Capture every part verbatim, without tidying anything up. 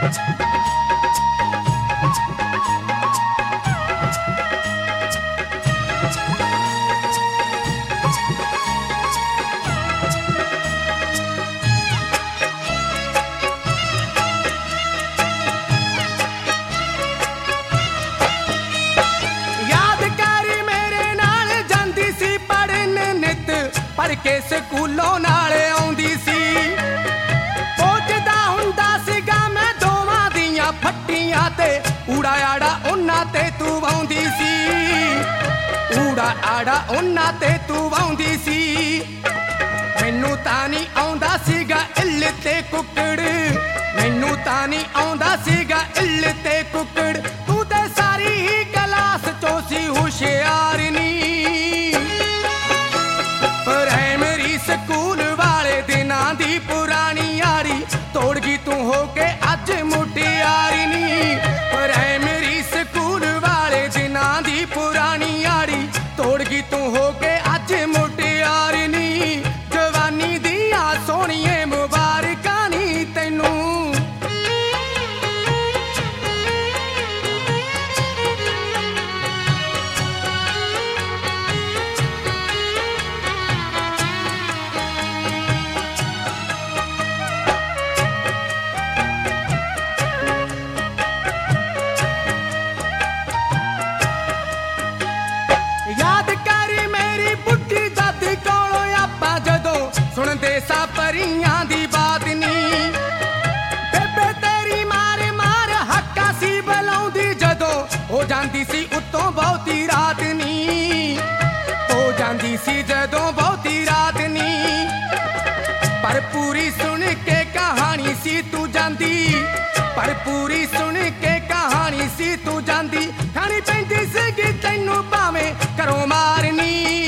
पढ़ के स्कूलों नाल आउंदी सी सोचदा हुंदा सीगा मैं दोवां दियां फट्टियां ते ऊड़ा आड़ा उन्ना ते तू वाउंदी सी ऊड़ा आड़ा उन्ना ते तू वाउंदी सी मैनू तां नहीं आउंदा सीगा इल्ल ते कुकड़ मैनू तां नहीं आउंदा सीगा इल्ल ते कुकड़ तू ते सारी ही क्लास चो सी हुशियार नी स्कूल वाले दिनां दी पुरानी यारी तोड़ गई तू हो के अज मुटियारी नी पर है मेरी स्कूल वाले दिनां दी पुरानी यारी तोड़ गई तू हो के अज मुटियारी नी जवानी दियां सोहणिए मुबारकां नी तैनू सुनदे सा परियां दी बात नी बेबे तेरी मार मार हक्का सी बुलाउंदी जदों हो जांदी सी उत्तों बहुती रात नी हो जांदी सी जदों बहुती रात नी पर पूरी सुन के कहानी सी तू जांदी पर पूरी सुन के कहानी सी तू जांदी खानी पैंदी सी तैनू भावें घरों मारनी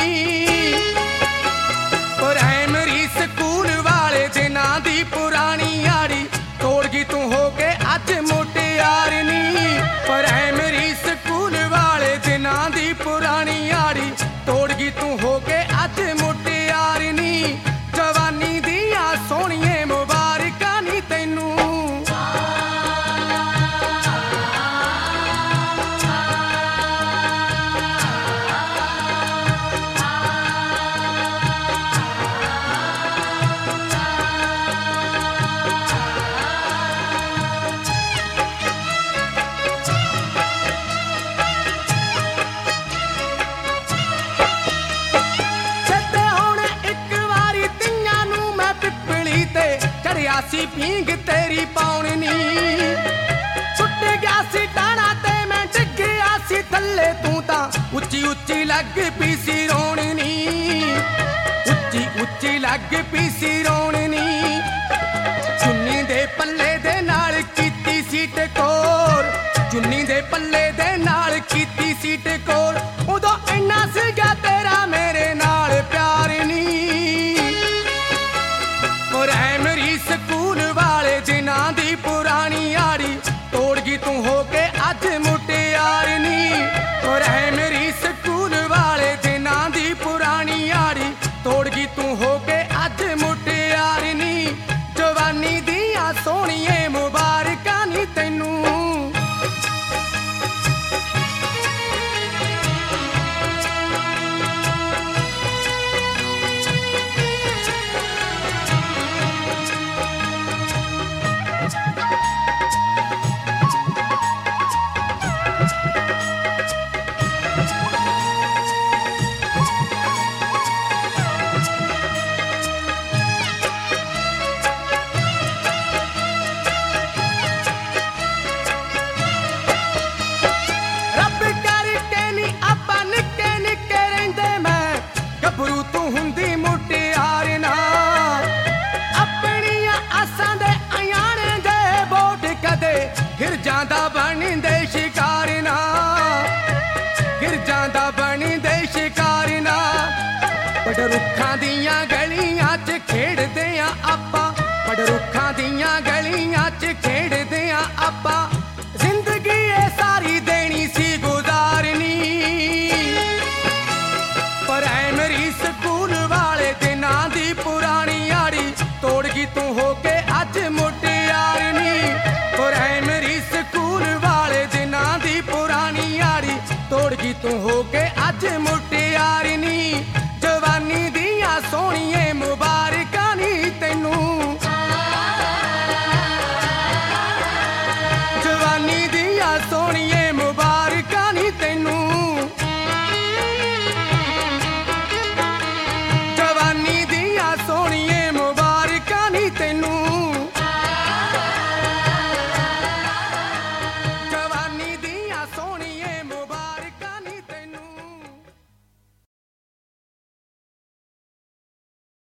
स्कूल वाले दिनां दी पुरानी यारी तोड़ गई तू हो के अज मुटियार नी पर है मेरी स्कूल वाले दिनां दी पुरानी यारी तोड़ गई तू हो के अज मुटियार नी जवानी दियां सोहणिए मुबारकां नी तैनू सी पींग तेरी पाउनी सुट गया सी टाणा ते मैं डिग गया सी थल्ले तू तां उच्ची उच्ची लग पी सी रोनी उच्ची उच्ची लग पी सी रोनी चुन्नी दे पल्ले दे नाल कीती सी टकोर चुन्नी दे पल्ले दे नाल कीती सी टकोर उदों इन्ना सीगा तेरा मेरे नाल प्यार नी और है मेरी स्कूल वाले दिनां दी पुरानी यारी तोड़ गई तू हो के अज मुटियार नी और है मेरी स्कूल वाले दिनां दी पुरानी यारी तोड़ गई तू हो के अज मुटियार नी जवानी दियां सोहणिए मुबारकां नी तैनू गिर जांदा बनी दे शिकार ना गिर जांदा बनी दे शिकार ना बड़ रुखां दियां गलियां च खेडदे आ आपां बड़ रुखां दियां गलियां च खेडदे आ आपां